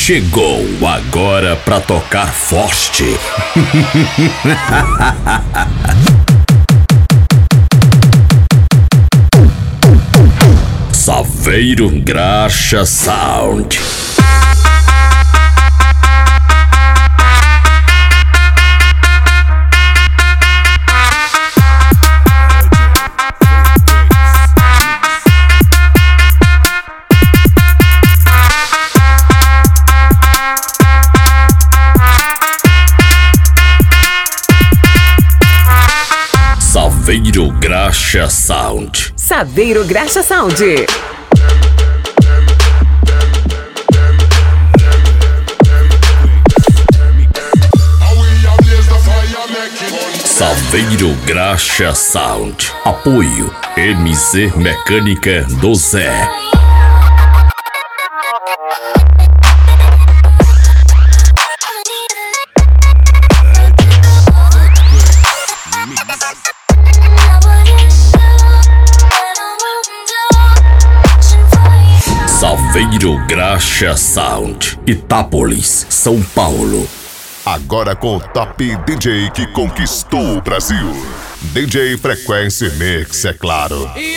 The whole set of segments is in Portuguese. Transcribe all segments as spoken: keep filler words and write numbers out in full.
chegou agora pra tocar forte. Saveiro Graxa Sound. Saveiro Graxa Sound. Saveiro Graxa Sound. Saveiro Graxa Sound. Apoio M Z Mecânica do Zé. Saveiro Graxa Sound. Itápolis, São Paulo. Agora com o top D J que conquistou o Brasil. D J Frequency Mix, é claro. D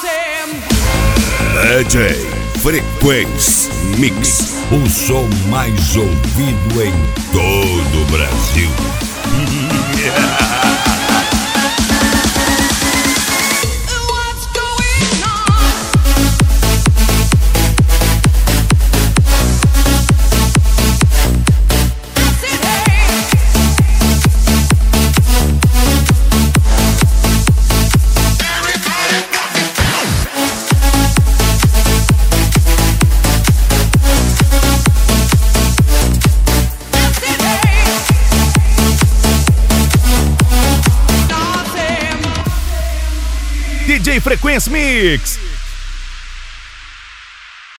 J Frequency Mix, o som mais ouvido em todo o Brasil. D J Frequency Mix.